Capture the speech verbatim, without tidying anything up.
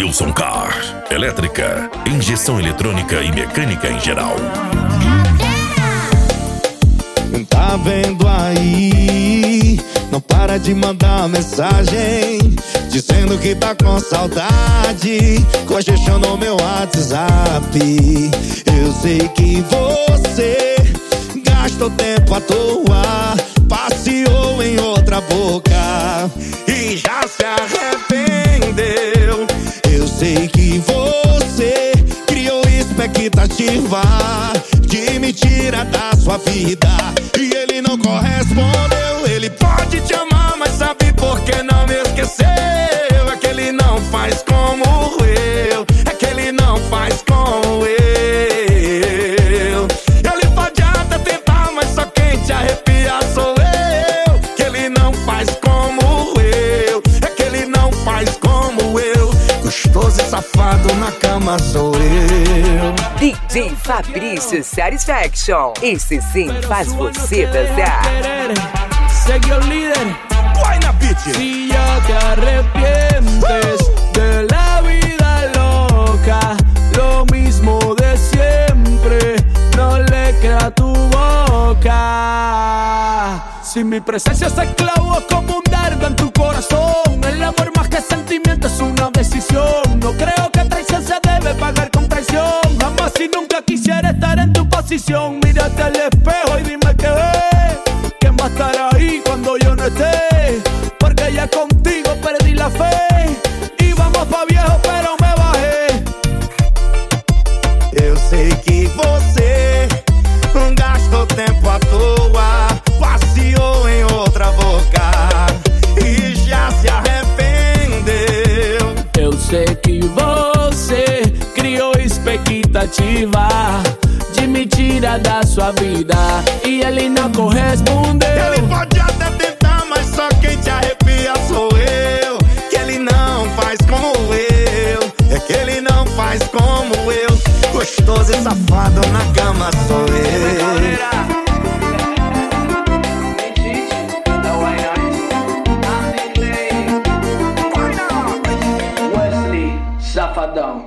Wilson Car. Elétrica, injeção eletrônica e mecânica em geral. Tá vendo aí? Não para de mandar mensagem dizendo que tá com saudade, congestionou meu WhatsApp. Eu sei que você gastou tempo à toa, passeou em outra boca e já se arrependeu. Eu sei que você criou expectativa de mentira da sua vida e ele não correspondeu. Ele pode te amar, mas sabe por que não me esqueceu? É que ele não faz como eu, é que ele não faz como eu. Ele pode até tentar, mas só quem te arrepia sou eu. Que ele não faz como eu, é que ele não faz como eu. Gostoso e safado na cama sou eu. D J Fabrício Satisfaction. Esse sim faz você dançar. Seguió el líder. Guayna Beach. Si ya te arrepientes de la vida loca, lo mismo de siempre, no le queda a tu boca. Si mi presencia se clavó como un dardo en tu corazón, el amor más que sentimiento es una decisión. No creo que traición se debe pagar con traición. Jamás y nunca quisiera estar en tu posición. Mírate al espejo y dime qué ves. ¿Quién va a estar ahí cuando yo no esté? Porque ya contigo perdí la fe. Íbamos pa' viejo pero me bajé. Eu sei que você gastou tempo à toa, passeou em outra boca e já se arrependeu. Eu sei que você criou expectativa de mentira da sua vida e ele não correspondeu. Ele pode